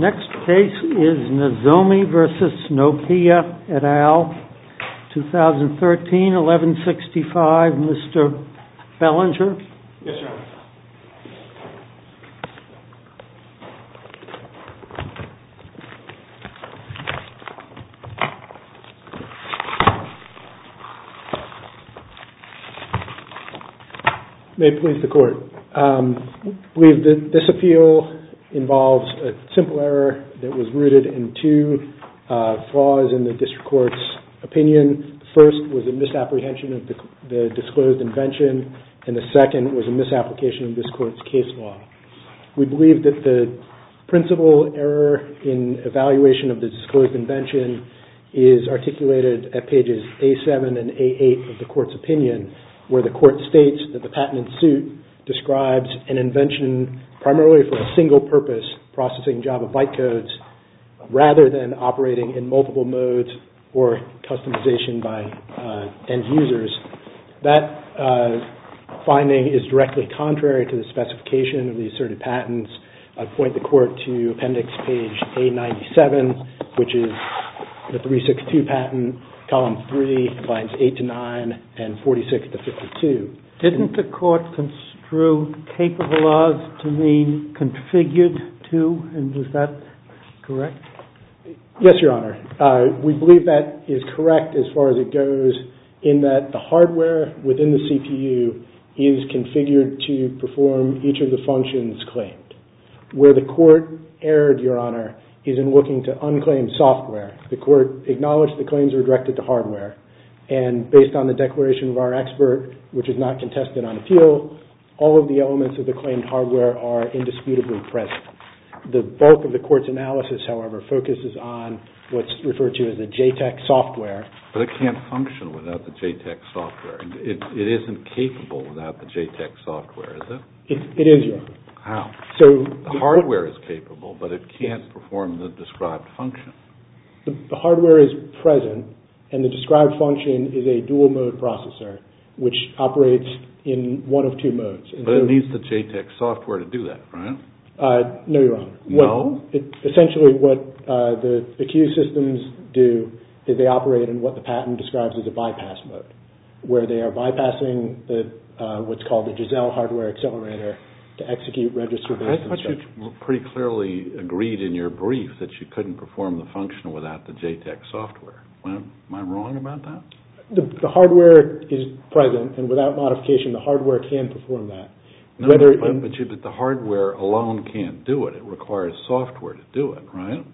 Next case is Nozomi v. Nokia et al., 2013, 1165. Mr. Bellinger? Yes, Your Honor. May it please the Court. I believe that this appeal involves a simple error that was rooted in two flaws in the District Court's opinion. The first was a misapprehension of the disclosed invention, and the second was a misapplication of this Court's case law. We believe that the principal error in evaluation of the disclosed invention is articulated at pages A7 and A8 of the Court's opinion, where the Court states that the patent in suit describes an invention primarily for a single-purpose processing Java bytecodes rather than operating in multiple modes or customization by end users. That finding is directly contrary to the specification of the asserted patents. I point the Court to appendix page A97, which is the 362 patent, column 3, lines 8 to 9, and 46 to 52. Didn't the Court construe capable of to mean configured to, and was that correct? Yes, Your Honor. We believe that is correct as far as it goes, in that the hardware within the CPU is configured to perform each of the functions claimed. Where the Court erred, Your Honor, is in looking to unclaimed software. The Court acknowledged the claims were directed to hardware, and based on the declaration of our expert, which is not contested on appeal, all of the elements of the claimed hardware are indisputably present. The bulk of the Court's analysis, however, focuses on what's referred to as the JTEC software. But it can't function without the JTEC software. It isn't capable without the JTEC software, is it? It is, Your Honor. How? So the hardware is capable, but it can't perform the described function. The hardware is present, and the described function is a dual-mode processor, which operates in one of two modes. But it needs the JTEC software to do that, right? No, Your Honor. No? Essentially, what the accused systems do is they operate in what the patent describes as a bypass mode, where they are bypassing what's called the Giselle hardware accelerator to execute register-based instructions. I thought you pretty clearly agreed in your brief that you couldn't perform the function without the JTEC software. Am I wrong about that? The hardware is present, and without modification, the hardware can perform that. No, but the hardware alone can't do it. It requires software to do it, right?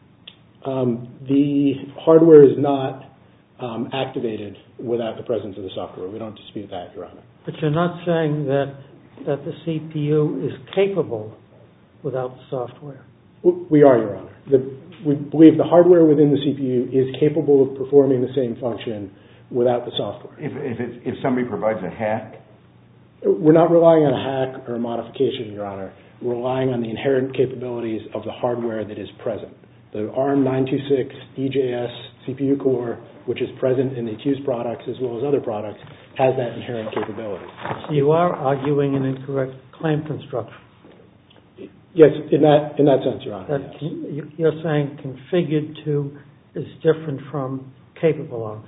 The hardware is not activated without the presence of the software. We don't dispute that, Your Honor. But you're not saying that the CPU is capable without the software? We are, Your Honor. We believe the hardware within the CPU is capable of performing the same function without the software. If somebody provides a hack? We're not relying on a hack or a modification, Your Honor. We're relying on the inherent capabilities of the hardware that is present. The ARM926 EJS CPU core, which is present in the accused products as well as other products, has that inherent capability. So you are arguing an incorrect claim construction? Yes, in that sense, Your Honor. Yes. You're saying configured to is different from capable of?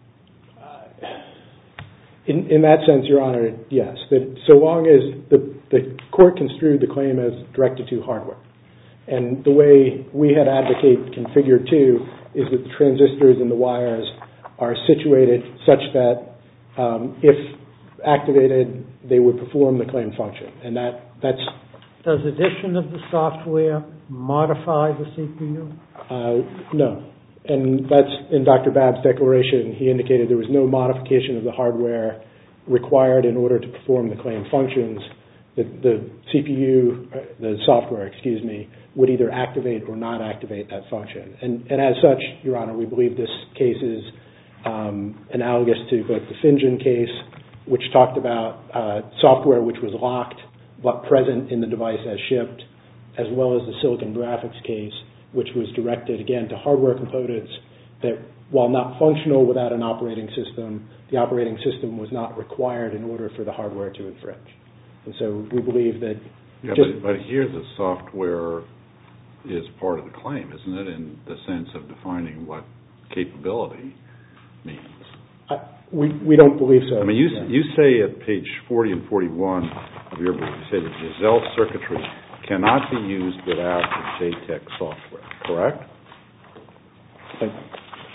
In that sense, Your Honor, yes. So long as the court construed the claim as directed to hardware. And the way we had advocated configured to is that the transistors and the wires are situated such that if activated, they would perform the claimed function. And that's... Does addition of the software modify the CPU? No. And that's in Dr. Babb's declaration. He indicated there was no modification of the hardware required in order to perform the claimed functions. The CPU, the software, would either activate or not activate that function. And as such, Your Honor, we believe this case is analogous to both the Finjan case, which talked about software which was locked but present in the device as shipped, as well as the Silicon Graphics case, which was directed, again, to hardware components that, while not functional without an operating system, the operating system was not required in order for the hardware to infringe. And so we believe that... But here the software is part of the claim, isn't it, in the sense of defining what capability means? We don't believe so. I mean, you say at page 40 and 41 of your book, you say that Giselle circuitry cannot be used without the JTEC software, correct? Thank you.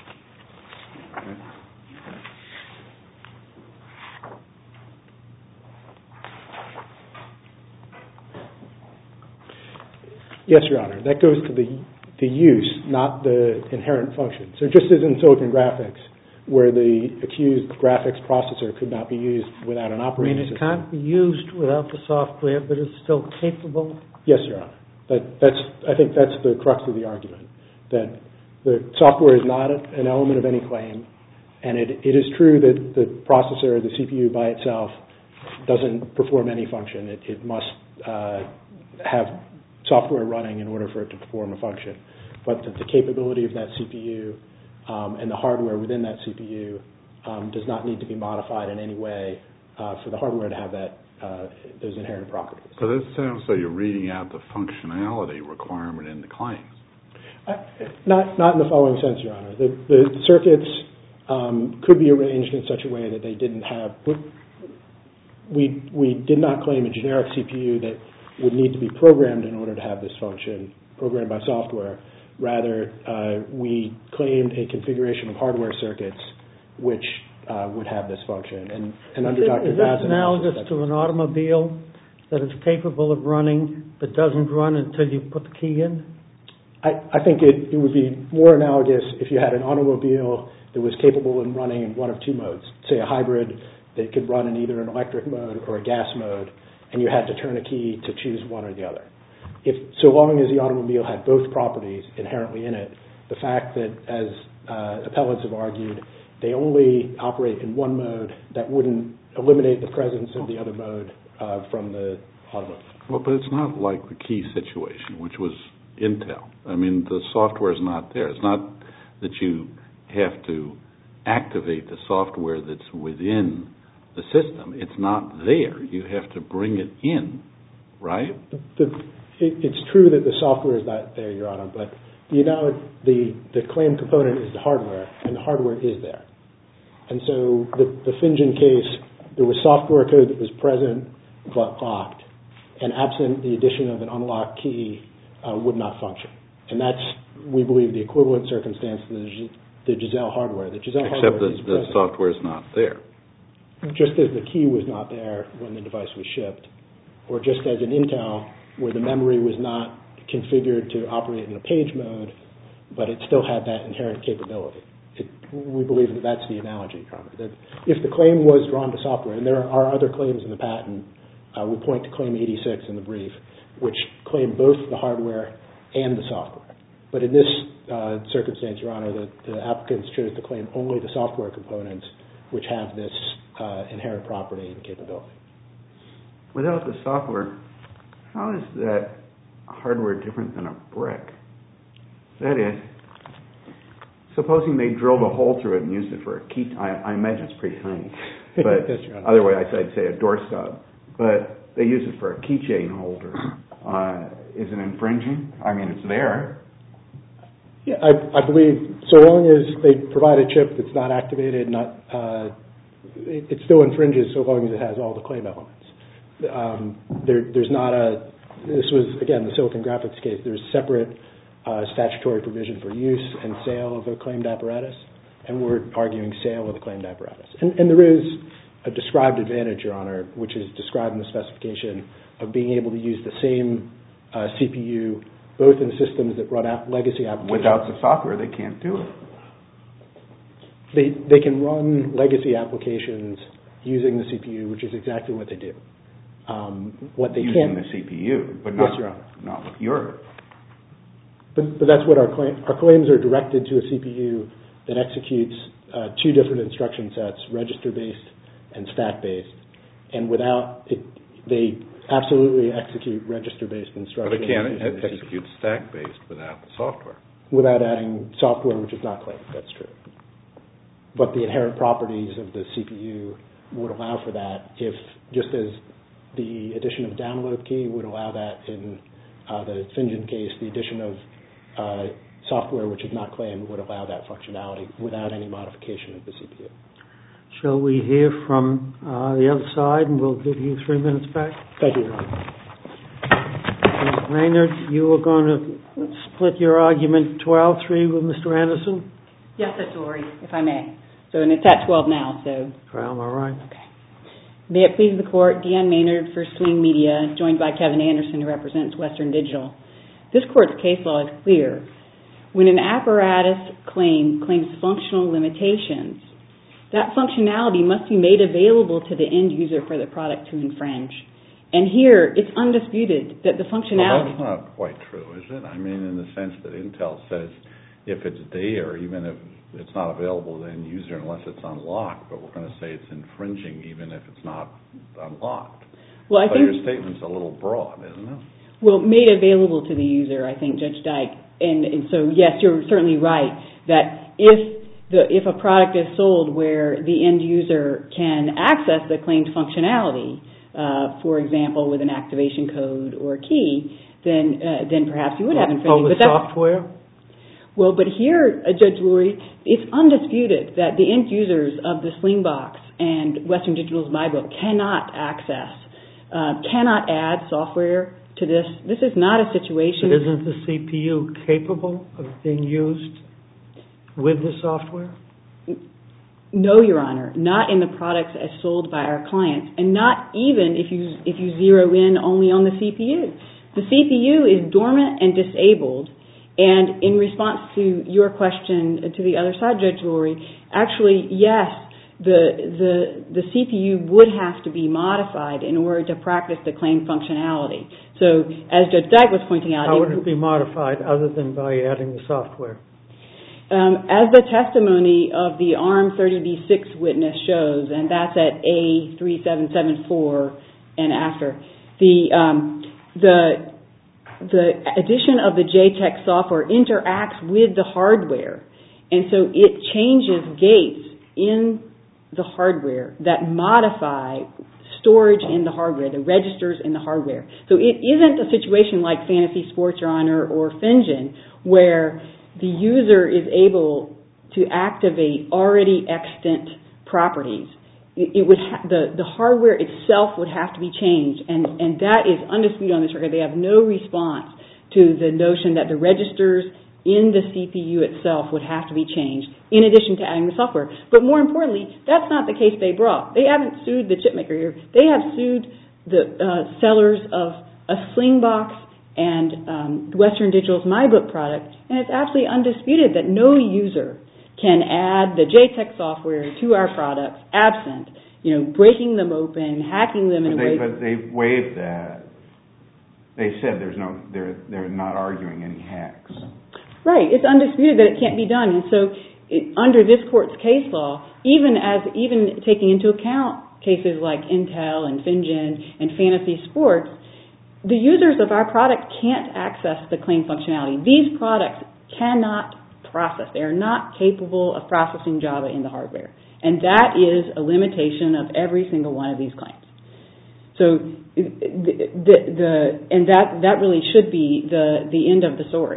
Yes, Your Honor. That goes to the use, not the inherent function. So just as in Silicon Graphics, where the accused graphics processor could not be used without an operating system. It can't be used without the software, but it's still capable? Yes, Your Honor. I think that's the crux of the argument, that the software is not an element of any claim, and it is true that the processor, the CPU by itself, doesn't perform any function. It must have software running in order for it to perform a function. But the capability of that CPU and the hardware within that CPU does not need to be modified in any way for the hardware to have those inherent properties. So this sounds like you're reading out the functionality requirement in the claims. Not in the following sense, Your Honor. The circuits could be arranged in such a way that they didn't have... We did not claim a generic CPU that would need to be programmed in order to have this function, programmed by software. Rather, we claimed a configuration of hardware circuits which would have this function. And under Dr. Is this analogous to an automobile that is capable of running but doesn't run until you put the key in? I think it would be more analogous if you had an automobile that was capable of running in one of two modes, say a hybrid that could run in either an electric mode or a gas mode, and you had to turn a key to choose one or the other. So long as the automobile had both properties inherently in it, the fact that, as appellants have argued, they only operate in one mode, that wouldn't eliminate the presence of the other mode from the automobile. Well, but it's not like the key situation, which was Intel. I mean, the software is not there. It's not that you have to activate the software that's within the system. It's not there. You have to bring it in, right? It's true that the software is not there, Your Honor, but the claim component is the hardware, and the hardware is there. And so the Finjen case, there was software code that was present but locked, and absent the addition of an unlocked key would not function. And that's, we believe, the equivalent circumstance to the Giselle hardware. Except that the software is not there. Just as the key was not there when the device was shipped, or just as in Intel, where the memory was not configured to operate in a page mode, but it still had that inherent capability. We believe that that's the analogy, Your Honor. That if the claim was drawn to software, and there are other claims in the patent, we point to Claim 86 in the brief, which claim both the hardware and the software. But in this circumstance, Your Honor, the applicants chose to claim only the software components, which have this inherent property and capability. Without the software, how is that hardware different than a brick? That is, supposing they drilled a hole through it and used it for a key, I imagine it's pretty tiny, but otherwise I'd say a door stub, but they use it for a keychain holder. Is it infringing? I mean, it's there. Yeah, I believe so long as they provide a chip that's not activated, it still infringes so long as it has all the claim elements. There's not this was, again, the Silicon Graphics case, there's separate statutory provision for use and sale of a claimed apparatus, and we're arguing sale of the claimed apparatus. And there is a described advantage, Your Honor, which is described in the specification of being able to use the same CPU both in systems that run legacy applications. Without the software, they can't do it. They can run legacy applications using the CPU, which is exactly what they do. What they using the CPU, but not, yes, Your Honor. Not with your... But that's what our claims are directed to a CPU that executes two different instruction sets, register-based and stack-based. And without it, they absolutely execute register-based instructions. But they can't execute stack-based without the software. Without adding software, which is not claimed. That's true. But the inherent properties of the CPU would allow for that, if just as the addition of a download key would allow that in the Finjen case, the addition of software which is not claimed would allow that functionality without any modification of the CPU. Shall we hear from the other side, and we'll give you 3 minutes back? Thank you, Your Honor. Ms. Maynard, you are going to split your argument 12-3 with Mr. Anderson? Yes, Judge Lurie, if I may. So, and it's at 12 now, so. Well, all right. Okay. May it please the Court, Deanne Maynard for Swing Media, joined by Kevin Anderson, who represents Western Digital. This Court's case law is clear. When an apparatus claims functional limitations, that functionality must be made available to the end user for the product to infringe. And here, it's undisputed that the functionality... Well, that's not quite true, is it? I mean, in the sense that Intel says if it's there, even if it's not available to the end user unless it's unlocked, but we're going to say it's infringing even if it's not unlocked. Well, I think your statement's a little broad, isn't it? Well, made available to the user, I think, Judge Dyke. And so, yes, you're certainly right that if a product is sold where the end user can access the claimed functionality, for example, with an activation code or key, then perhaps you would have infringement. With software? Well, but here, Judge Lurie, it's undisputed that the end users of the Slingbox and Western Digital's MyBook cannot add software to this. This is not a situation... But isn't the CPU capable of being used with the software? No, Your Honor, not in the products as sold by our clients, and not even if you zero in only on the CPU. The CPU is dormant and disabled, and in response to your question to the other side, Judge Lurie, actually, yes, the CPU would have to be modified in order to practice the claimed functionality. So, as Judge Dyke was pointing out... How would it be modified other than by adding the software? As the testimony of the ARM30B6 witness shows, and that's at A3774 and after, the addition of the JTEC software interacts with the hardware, and so it changes gates in the hardware that modify storage in the hardware, the registers in the hardware. So it isn't a situation like Fantasy Sports, Your Honor, or Finjen, where the user is able to activate already extant properties. The hardware itself would have to be changed, and that is undisputed on this record. They have no response to the notion that the registers in the CPU itself would have to be changed, in addition to adding the software. But more importantly, that's not the case they brought. They haven't sued the chipmaker here. They have sued the sellers of a Slingbox and Western Digital's MyBook product, and it's absolutely undisputed that no user can add the JTEC software to our products absent, breaking them open, hacking them in a way... But they've waived that. They said they're not arguing any hacks. Right. It's undisputed that it can't be done. And so under this court's case law, even taking into account cases like Intel and Finjen and Fantasy Sports, the users of our product can't access the claimed functionality. These products cannot process. They are not capable of processing Java in the hardware. And that is a limitation of every single one of these claims. So, and that really should be the end of the story.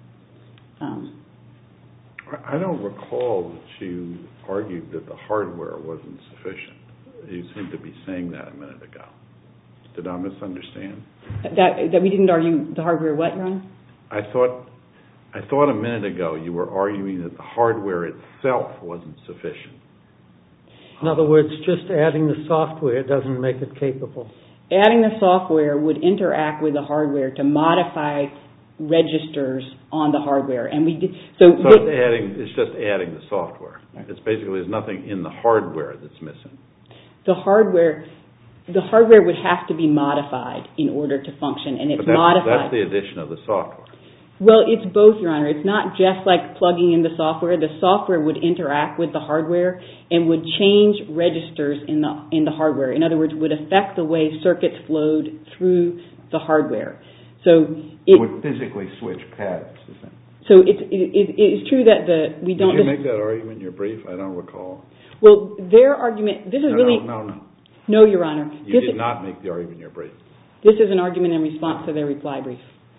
I don't recall that you argued that the hardware wasn't sufficient. You seemed to be saying that a minute ago. Did I misunderstand? That we didn't argue the hardware what, Your Honor? I thought a minute ago you were arguing that the hardware itself wasn't sufficient. In other words, just adding the software doesn't make it capable. Adding the software would interact with the hardware to modify registers on the harbor, and we did. It's just adding the software. It's basically there's nothing in the hardware that's missing. The hardware would have to be modified in order to function, and it's modified. That's the addition of the software. Well, it's both, Your Honor. It's not just like plugging in the software. The software would interact with the hardware and would change registers in the hardware. In other words, would affect the way circuits flowed through the hardware. So it would physically switch paths. So it's true that we don't. Did you make that argument in your brief? I don't recall. Well, their argument. This is really no. No, Your Honor. You did not make the argument in your brief. This is an argument in response to their reply brief.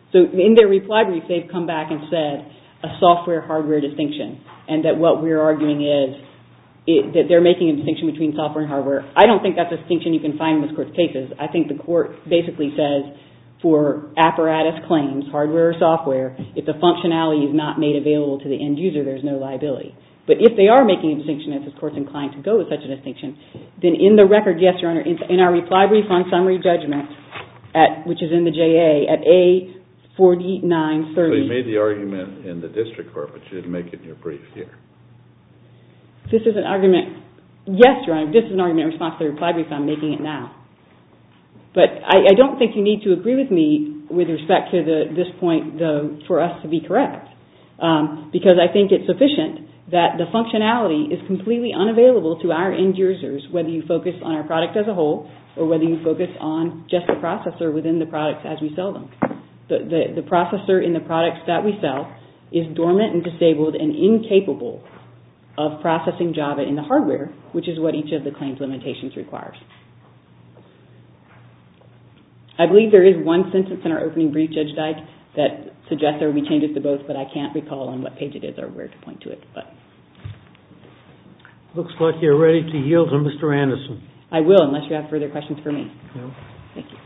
So in their reply brief, they've come back and said a software-hardware distinction, and that what we're arguing is that they're making a distinction between software and hardware. I don't think that's a distinction you can find in this court's cases. I think the court basically says for apparatus claims, hardware or software, if the functionality is not made available to the end user, there's no liability. But if they are making a distinction, if this court's inclined to go with such a distinction, then in the record, yes, Your Honor, in our reply brief on summary judgment, which is in the JA, at A4930. So you made the argument in the district court, but you didn't make it in your brief here. This is an argument, yes, Your Honor, this is an argument in response to the reply brief. I'm making it now. But I don't think you need to agree with me with respect to this point, though, for us to be correct. Because I think it's sufficient that the functionality is completely unavailable to our end users, whether you focus on our product as a whole or whether you focus on just the processor within the products as we sell them. The processor in the products that we sell is dormant and disabled and incapable of processing Java in the hardware, which is what each of the claims limitations requires. I believe there is one sentence in our opening brief, Judge Dyke, that suggests there will be changes to both, but I can't recall on what page it is or where to point to it. But looks like you're ready to yield to Mr. Anderson. I will, unless you have further questions for me. No. Thank you.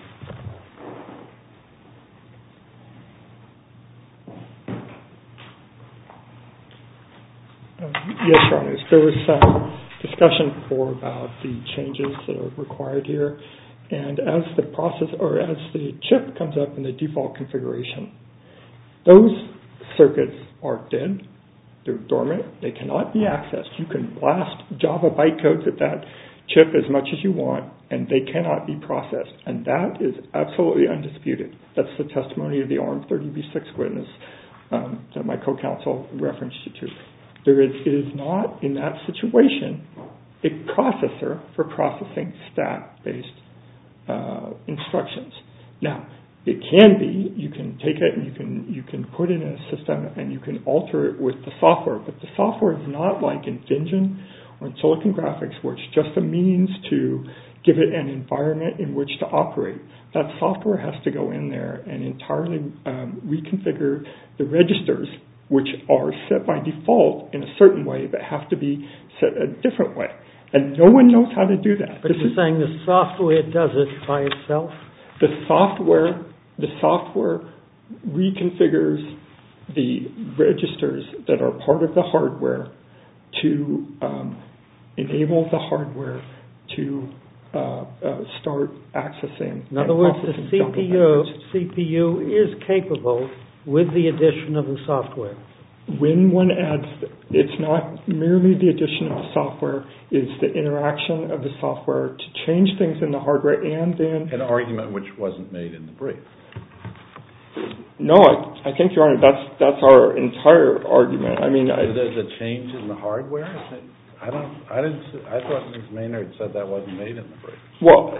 Yes, Your Honor. There was some discussion before about the changes that are required here. And as the process, or as the chip comes up in the default configuration, those circuits are dead, they're dormant, they cannot be accessed. You can blast Java bytecodes at that chip as much as you want, and they cannot be processed. And that is absolutely undisputed. That's the testimony of the ARM30b6 witness that my co-counsel referenced you to. It is not, in that situation, a processor for processing stack-based instructions. Now, it can be. You can take it and you can put it in a system and you can alter it with the software. But the software is not like in Finjan or in Silicon Graphics, where it's just a means to give it an environment in which to operate. That software has to go in there and entirely reconfigure the registers, which are set by default in a certain way, but have to be set a different way. And no one knows how to do that. But you're saying the software does it by itself? The software reconfigures the registers that are part of the hardware to enable the hardware to start accessing. In other words, the CPU is capable with the addition of the software. When one adds, it's not merely the addition of the software, it's the interaction of the software to change things in the hardware and then... An argument which wasn't made in the brief. No, I think, Your Honor, that's our entire argument. I mean... There's a change in the hardware? I thought Ms. Maynard said that wasn't made in the brief. Well,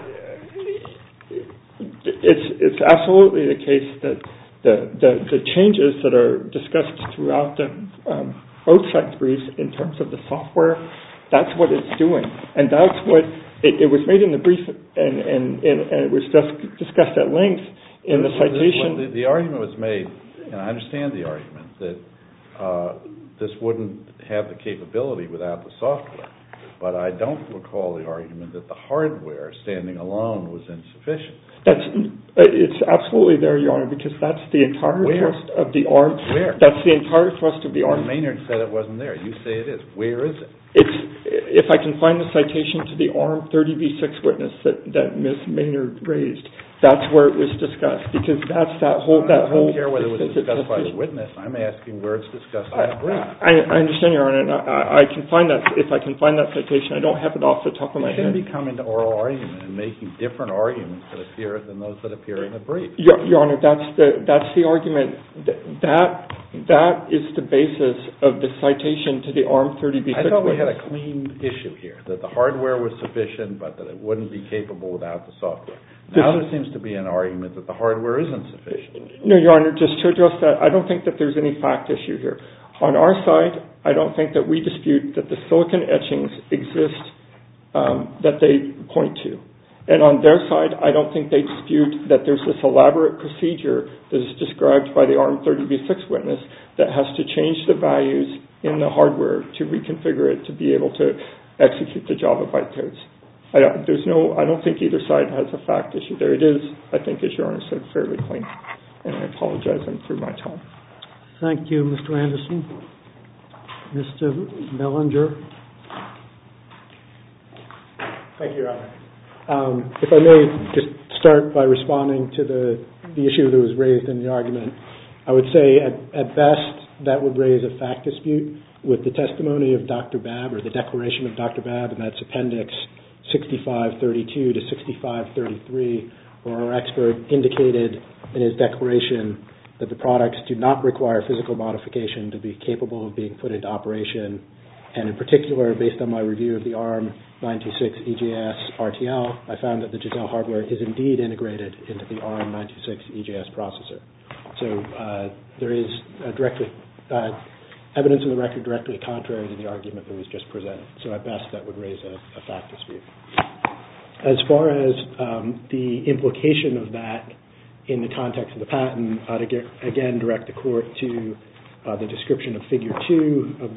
it's absolutely the case that the changes that are discussed throughout the both sides' briefs in terms of the software, that's what it's doing. And that's what it was made in the brief and it was just discussed at length in the citation. The argument was made, and I understand the argument, that this wouldn't have the capability without the software. But I don't recall the argument that the hardware standing alone was insufficient. It's absolutely there, Your Honor, because that's the entire thrust of the ARM. Where? That's the entire thrust of the ARM. Ms. Maynard said it wasn't there. You say it is. Where is it? If I can find the citation to the ARM30b6 witness that Ms. Maynard raised, that's where it was discussed, because that's that whole... I don't care whether it was discussed by the witness. I'm asking where it's discussed in the brief. I understand, Your Honor, and I can find that. If I can find that citation, I don't have it off the top of my head. You shouldn't be coming to oral argument and making different arguments that appear than those that appear in the brief. Your Honor, that's the argument. That is the basis of the citation to the ARM30b6 witness. I thought we had a clean issue here, that the hardware was sufficient, but that it wouldn't be capable without the software. Now there seems to be an argument that the hardware isn't sufficient. No, Your Honor, just to address that, I don't think that there's any fact issue here. On our side, I don't think that we dispute that the silicon etchings exist that they point to. And on their side, I don't think they dispute that there's this elaborate procedure that is described by the ARM30v6 witness that has to change the values in the hardware to reconfigure it to be able to execute the Java bytecodes. I don't think either side has a fact issue there. It is, I think, as Your Honor said, fairly clean. And I apologize, I'm through my time. Thank you, Mr. Anderson. Mr. Bellinger. Thank you, Your Honor. If I may just start by responding to the issue that was raised in the argument, I would say at best that would raise a fact dispute with the testimony of Dr. Babb, or the declaration of Dr. Babb, and that's Appendix 6532 to 6533, where our expert indicated in his declaration that the products do not require physical modification to be capable of being put into operation. And in particular, based on my review of the ARM926 EJS RTL, I found that the Giselle hardware is indeed integrated into the ARM926 EJS processor. So there is evidence in the record directly contrary to the argument that was just presented. So at best, that would raise a fact dispute. As far as the implication of that in the context of the patent, I'd again direct the court to the description of Figure 2 of the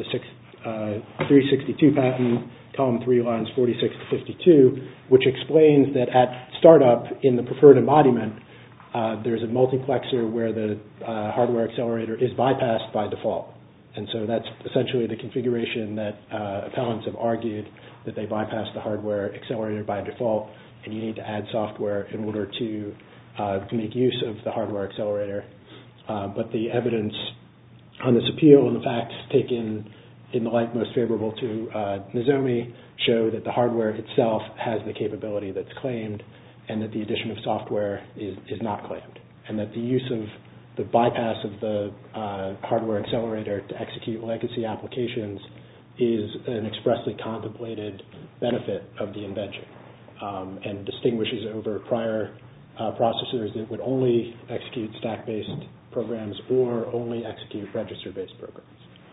362 patent, column 3, lines 46 to 52, which explains that at startup in the preferred embodiment, there's a multiplexer where the hardware accelerator is bypassed by default. And so that's essentially the configuration that appellants have argued, that they bypass the hardware accelerator by default, and you need to add software in order to make use of the hardware accelerator. But the evidence on this appeal and the facts taken in the light most favorable to Nozomi show that the hardware itself has the capability that's claimed, and that the addition of software is not claimed, and that the use of the bypass of the hardware accelerator to execute legacy applications is an expressly contemplated benefit of the invention, and distinguishes over prior processors that would only execute stack-based programs or only execute register-based programs.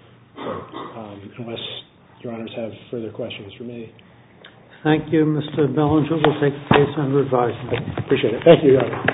So unless Your Honors have further questions for me. Thank you, Mr. Bellinger. We'll take the case under advisement. Appreciate it. Thank you, Your Honor.